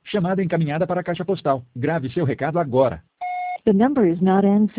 Chamada encaminhada para a caixa postal. Grave seu recado agora. The number is not answered.